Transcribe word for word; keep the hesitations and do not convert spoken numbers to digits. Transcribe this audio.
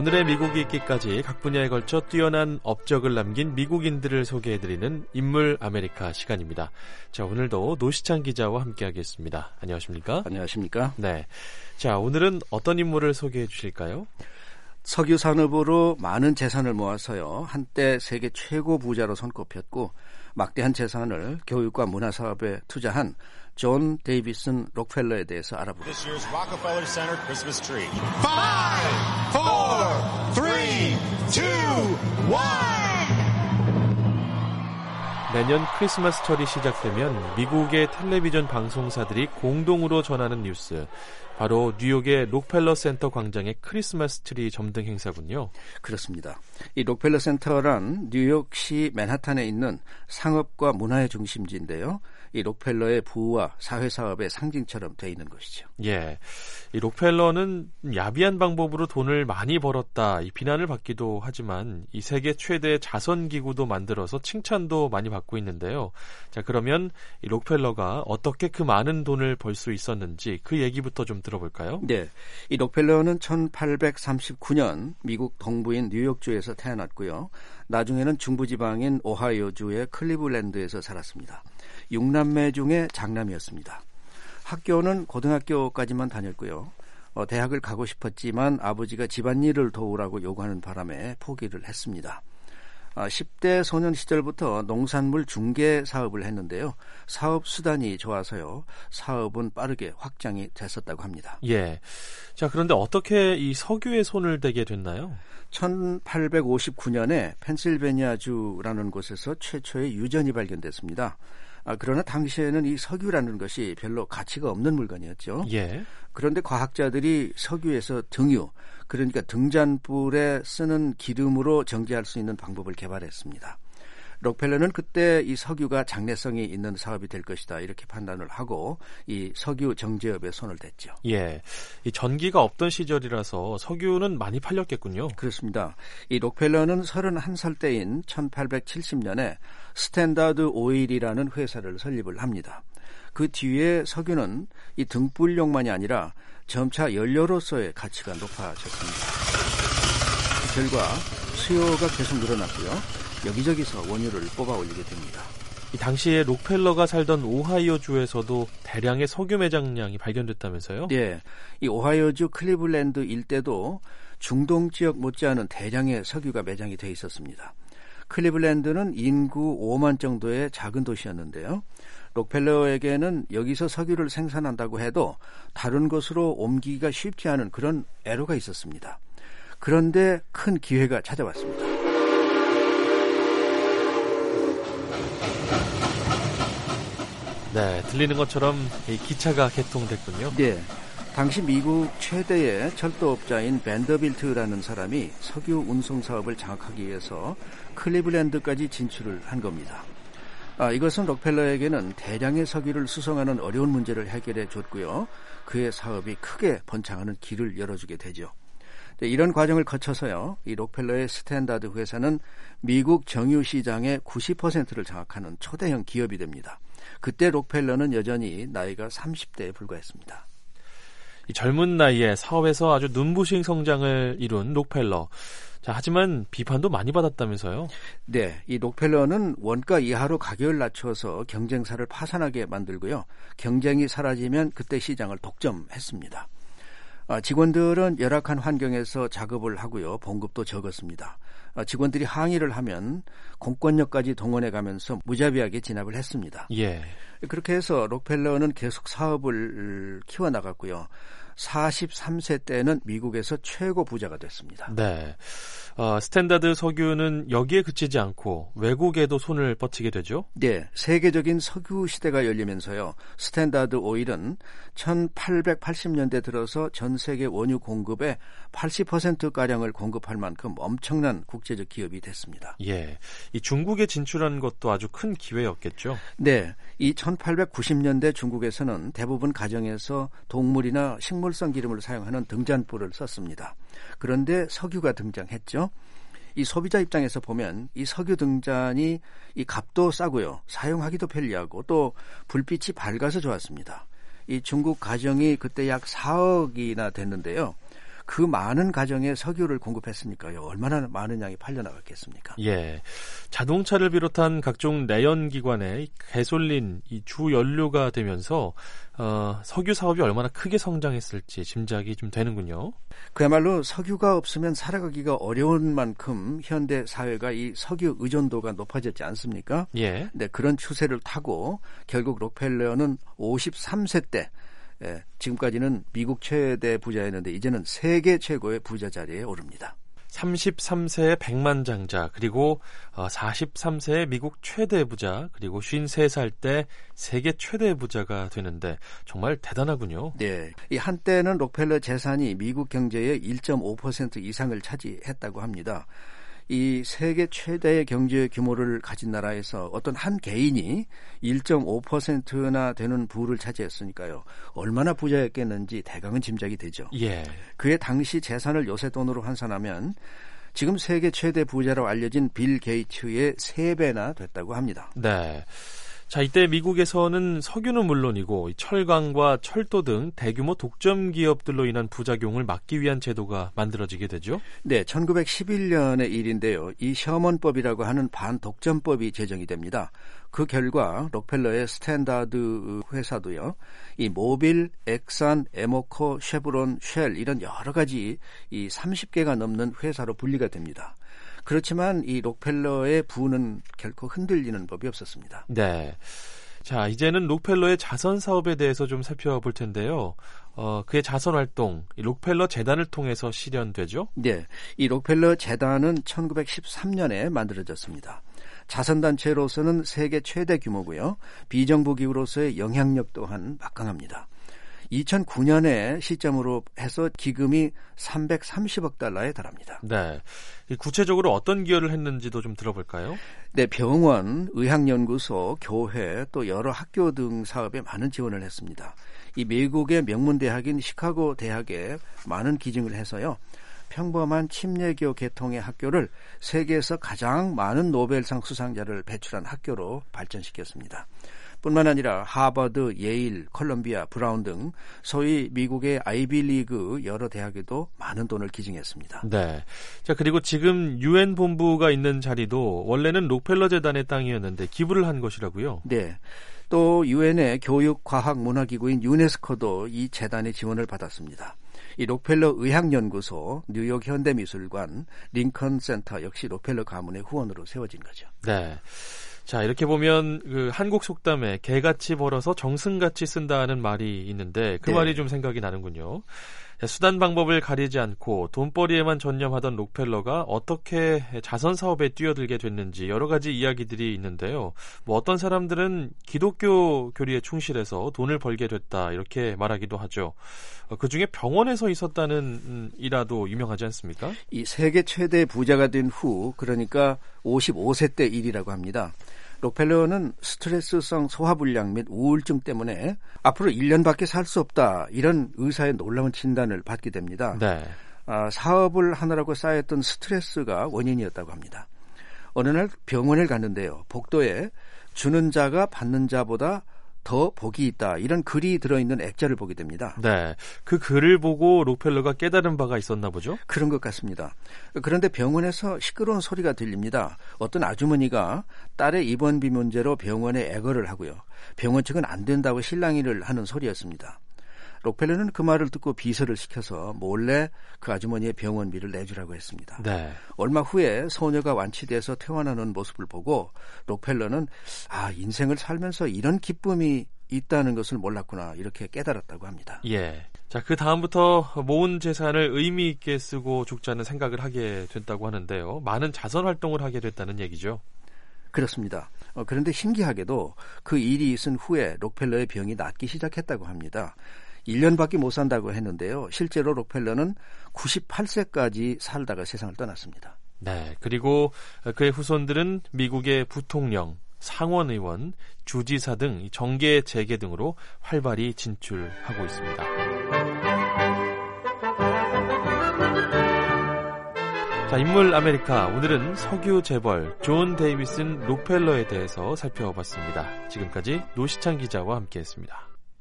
오늘의 미국 읽기까지 각 분야에 걸쳐 뛰어난 업적을 남긴 미국인들을 소개해드리는 인물 아메리카 시간입니다. 자, 오늘도 노시찬 기자와 함께하겠습니다. 안녕하십니까? 안녕하십니까? 네. 자, 오늘은 어떤 인물을 소개해 주실까요? 석유 산업으로 많은 재산을 모아서요, 한때 세계 최고 부자로 손꼽혔고 막대한 재산을 교육과 문화 사업에 투자한 존 데이비슨 록펠러에 대해서 알아보겠습니다. This year's Rockefeller Center Christmas tree. Five, four, three, two, one. 매년 크리스마스 철이 시작되면 미국의 텔레비전 방송사들이 공동으로 전하는 뉴스, 바로 뉴욕의 록펠러 센터 광장의 크리스마스 트리 점등 행사군요. 그렇습니다. 이 록펠러 센터란 뉴욕시 맨하탄에 있는 상업과 문화의 중심지인데요. 이 록펠러의 부와 사회사업의 상징처럼 돼 있는 것이죠. 예, 이 록펠러는 야비한 방법으로 돈을 많이 벌었다, 이 비난을 받기도 하지만 이 세계 최대 자선기구도 만들어서 칭찬도 많이 받고 있는데요. 자, 그러면 이 록펠러가 어떻게 그 많은 돈을 벌 수 있었는지 그 얘기부터 좀 들어볼까요? 네, 이 록펠러는 천팔백삼십구 년 미국 동부인 뉴욕주에서 태어났고요. 나중에는 중부지방인 오하이오주의 클리블랜드에서 살았습니다. 육남매 중에 장남이었습니다. 학교는 고등학교까지만 다녔고요. 어, 대학을 가고 싶었지만 아버지가 집안일을 도우라고 요구하는 바람에 포기를 했습니다. 아, 십 대 소년 시절부터 농산물 중개 사업을 했는데요. 사업 수단이 좋아서요, 사업은 빠르게 확장이 됐었다고 합니다. 예. 자, 그런데 어떻게 이 석유에 손을 대게 됐나요? 천팔백오십구 년에 펜실베니아주라는 곳에서 최초의 유전이 발견됐습니다. 아, 그러나 당시에는 이 석유라는 것이 별로 가치가 없는 물건이었죠. 예. 그런데 과학자들이 석유에서 등유, 그러니까 등잔불에 쓰는 기름으로 정제할 수 있는 방법을 개발했습니다. 록펠러는 그때 이 석유가 장래성이 있는 사업이 될 것이다, 이렇게 판단을 하고 이 석유 정제업에 손을 댔죠. 예, 이 전기가 없던 시절이라서 석유는 많이 팔렸겠군요. 그렇습니다. 이 록펠러는 서른한 살 때인 천팔백칠십 년에 스탠다드 오일이라는 회사를 설립을 합니다. 그 뒤에 석유는 이 등불용만이 아니라 점차 연료로서의 가치가 높아졌습니다. 결과 수요가 계속 늘어났고요. 여기저기서 원유를 뽑아 올리게 됩니다. 이 당시에 록펠러가 살던 오하이오주에서도 대량의 석유 매장량이 발견됐다면서요? 네, 이 오하이오주 클리블랜드 일대도 중동 지역 못지않은 대량의 석유가 매장이 돼 있었습니다. 클리블랜드는 인구 오만 정도의 작은 도시였는데요. 록펠러에게는 여기서 석유를 생산한다고 해도 다른 곳으로 옮기기가 쉽지 않은 그런 애로가 있었습니다. 그런데 큰 기회가 찾아왔습니다. 네, 들리는 것처럼 이 기차가 개통됐군요. 네, 당시 미국 최대의 철도업자인 밴더빌트라는 사람이 석유 운송 사업을 장악하기 위해서 클리블랜드까지 진출을 한 겁니다. 아, 이것은 록펠러에게는 대량의 석유를 수송하는 어려운 문제를 해결해 줬고요. 그의 사업이 크게 번창하는 길을 열어주게 되죠. 네, 이런 과정을 거쳐서요, 이 록펠러의 스탠다드 회사는 미국 정유 시장의 구십 퍼센트를 장악하는 초대형 기업이 됩니다. 그때 록펠러는 여전히 나이가 삼십 대에 불과했습니다. 이 젊은 나이에 사업에서 아주 눈부신 성장을 이룬 록펠러. 자, 하지만 비판도 많이 받았다면서요? 네, 이 록펠러는 원가 이하로 가격을 낮춰서 경쟁사를 파산하게 만들고요. 경쟁이 사라지면 그때 시장을 독점했습니다. 아, 직원들은 열악한 환경에서 작업을 하고요. 봉급도 적었습니다. 아, 직원들이 항의를 하면 공권력까지 동원해가면서 무자비하게 진압을 했습니다. 예. 그렇게 해서 록펠러는 계속 사업을 키워나갔고요. 사십삼 세 때는 미국에서 최고 부자가 됐습니다. 네. 어, 스탠다드 석유는 여기에 그치지 않고 외국에도 손을 뻗치게 되죠? 네. 세계적인 석유 시대가 열리면서요. 스탠다드 오일은 천팔백팔십 년대 들어서 전 세계 원유 공급의 팔십 퍼센트가량을 공급할 만큼 엄청난 국제적 기업이 됐습니다. 예. 이 중국에 진출한 것도 아주 큰 기회였겠죠? 네. 이 천팔백구십 년대 중국에서는 대부분 가정에서 동물이나 식물성 기름을 사용하는 등잔불을 썼습니다. 그런데 석유가 등장했죠. 이 소비자 입장에서 보면 이 석유 등잔이 이 값도 싸고요. 사용하기도 편리하고 또 불빛이 밝아서 좋았습니다. 이 중국 가정이 그때 약 사억이나 됐는데요. 그 많은 가정에 석유를 공급했으니까요. 얼마나 많은 양이 팔려나갔겠습니까? 예, 자동차를 비롯한 각종 내연기관에 가솔린, 이 주 연료가 되면서 어, 석유 사업이 얼마나 크게 성장했을지 짐작이 좀 되는군요. 그야말로 석유가 없으면 살아가기가 어려운 만큼 현대 사회가 이 석유 의존도가 높아졌지 않습니까? 예. 네, 그런 추세를 타고 결국 록펠러는 오십삼 세 때 예, 지금까지는 미국 최대 부자였는데 이제는 세계 최고의 부자 자리에 오릅니다. 삼십삼 세의 백만장자, 그리고 사십삼 세의 미국 최대 부자, 그리고 쉰세 살 때 세계 최대 부자가 되는데 정말 대단하군요. 네, 이 한때는 록펠러 재산이 미국 경제의 일 점 오 퍼센트 이상을 차지했다고 합니다. 이 세계 최대의 경제 규모를 가진 나라에서 어떤 한 개인이 일 점 오 퍼센트나 되는 부를 차지했으니까요. 얼마나 부자였겠는지 대강은 짐작이 되죠. 예. 그의 당시 재산을 요새 돈으로 환산하면 지금 세계 최대 부자로 알려진 빌 게이츠의 세 배나 됐다고 합니다. 네. 자, 이때 미국에서는 석유는 물론이고 철강과 철도 등 대규모 독점 기업들로 인한 부작용을 막기 위한 제도가 만들어지게 되죠. 네, 천구백십일 년의 일인데요. 이 셔먼법이라고 하는 반독점법이 제정이 됩니다. 그 결과 록펠러의 스탠다드 회사도요. 이 모빌, 엑산, 에모코, 쉐브론, 쉘 이런 여러 가지 이 삼십 개가 넘는 회사로 분리가 됩니다. 그렇지만 이 록펠러의 부는 결코 흔들리는 법이 없었습니다. 네. 자, 이제는 록펠러의 자선 사업에 대해서 좀 살펴볼 텐데요. 어, 그의 자선 활동, 이 록펠러 재단을 통해서 실현되죠? 네. 이 록펠러 재단은 천구백십삼 년에 만들어졌습니다. 자선단체로서는 세계 최대 규모고요. 비정부 기구로서의 영향력 또한 막강합니다. 이천구 년에 시점으로 해서 기금이 삼백삼십억 달러에 달합니다. 네. 구체적으로 어떤 기여를 했는지도 좀 들어볼까요? 네, 병원, 의학연구소, 교회, 또 여러 학교 등 사업에 많은 지원을 했습니다. 이 미국의 명문 대학인 시카고 대학에 많은 기증을 해서요. 평범한 침례교 계통의 학교를 세계에서 가장 많은 노벨상 수상자를 배출한 학교로 발전시켰습니다. 뿐만 아니라 하버드, 예일, 콜롬비아, 브라운 등 소위 미국의 아이비리그 여러 대학에도 많은 돈을 기증했습니다. 네. 자, 그리고 지금 유엔 본부가 있는 자리도 원래는 록펠러 재단의 땅이었는데 기부를 한 것이라고요? 네. 또 유엔의 교육, 과학, 문화기구인 유네스코도 이 재단의 지원을 받았습니다. 이 록펠러 의학연구소, 뉴욕 현대미술관, 링컨 센터 역시 록펠러 가문의 후원으로 세워진 거죠. 네. 자, 이렇게 보면 그 한국 속담에 개같이 벌어서 정승같이 쓴다는 말이 있는데 그 네. 말이 좀 생각이 나는군요. 수단 방법을 가리지 않고 돈벌이에만 전념하던 록펠러가 어떻게 자선 사업에 뛰어들게 됐는지 여러 가지 이야기들이 있는데요. 뭐 어떤 사람들은 기독교 교리에 충실해서 돈을 벌게 됐다 이렇게 말하기도 하죠. 그중에 병원에서 있었다는 일화도 유명하지 않습니까? 이 세계 최대 부자가 된 후, 그러니까 오십오 세 때 일이라고 합니다. 록펠러는 스트레스성 소화불량 및 우울증 때문에 앞으로 일 년밖에 살 수 없다, 이런 의사의 놀라운 진단을 받게 됩니다. 네. 아, 사업을 하느라고 쌓였던 스트레스가 원인이었다고 합니다. 어느 날 병원을 갔는데요. 복도에 주는 자가 받는 자보다 더 복이 있다, 이런 글이 들어있는 액자를 보게 됩니다. 네, 그 글을 보고 록펠러가 깨달은 바가 있었나 보죠? 그런 것 같습니다. 그런데 병원에서 시끄러운 소리가 들립니다. 어떤 아주머니가 딸의 입원비 문제로 병원에 애거를 하고요. 병원 측은 안 된다고 실랑이를 하는 소리였습니다. 록펠러는 그 말을 듣고 비서를 시켜서 몰래 그 아주머니의 병원비를 내주라고 했습니다. 네. 얼마 후에 소녀가 완치돼서 퇴원하는 모습을 보고 록펠러는 아, 인생을 살면서 이런 기쁨이 있다는 것을 몰랐구나, 이렇게 깨달았다고 합니다. 예. 자, 그 다음부터 모은 재산을 의미 있게 쓰고 죽자는 생각을 하게 됐다고 하는데요. 많은 자선 활동을 하게 됐다는 얘기죠. 그렇습니다. 어, 그런데 신기하게도 그 일이 있은 후에 록펠러의 병이 낫기 시작했다고 합니다. 일 년밖에 못 산다고 했는데요. 실제로 록펠러는 구십팔 세까지 살다가 세상을 떠났습니다. 네, 그리고 그의 후손들은 미국의 부통령, 상원의원, 주지사 등 정계 재계 등으로 활발히 진출하고 있습니다. 자, 인물 아메리카, 오늘은 석유 재벌 존 데이비슨 록펠러에 대해서 살펴봤습니다. 지금까지 노시창 기자와 함께했습니다.